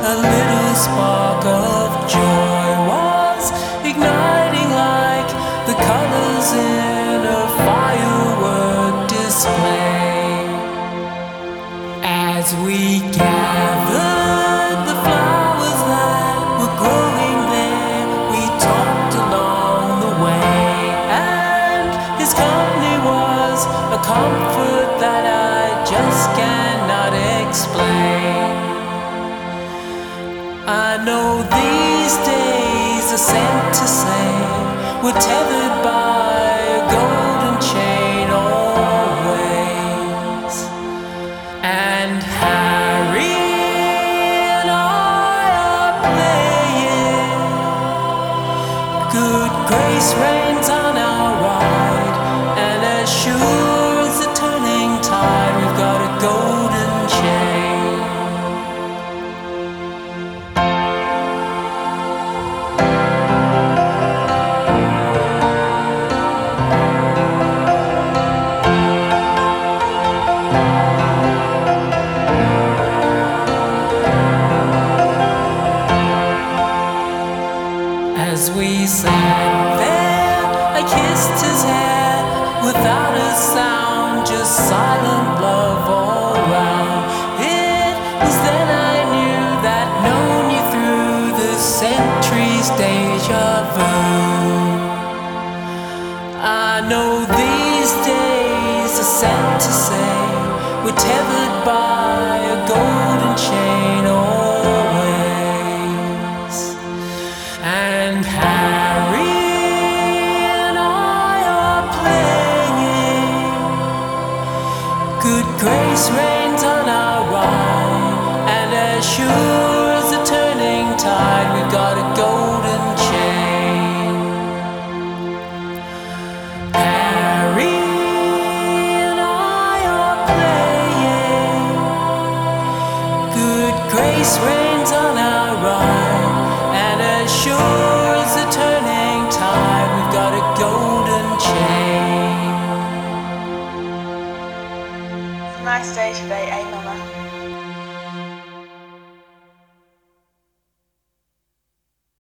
a little spark of joy was igniting like the colors in a firework display. As we gathered the flowers that were growing there, we talked along the way, and his company was a comfort that I just cannot explain. I know these days are sent to say we're tethered by a golden chain always. And Harry and I are playing. Good grace reigns on our ride, and as sure as the turning tide, we've got a golden chain. As we sat there, I kissed his hair without a sound, just silent love all round. It was then I knew that known you through the centuries, deja vu. I know these days are sent to say we're tethered by a golden chain always. And Harry and I are playing. Good grace reigns on our ride, and as sure as the turning tide, we've got a golden chain. Harry and I are playing. Good grace reigns on our ride, and as sure as the turning tide, we've got a golden chain. It's a nice day today, ain't it?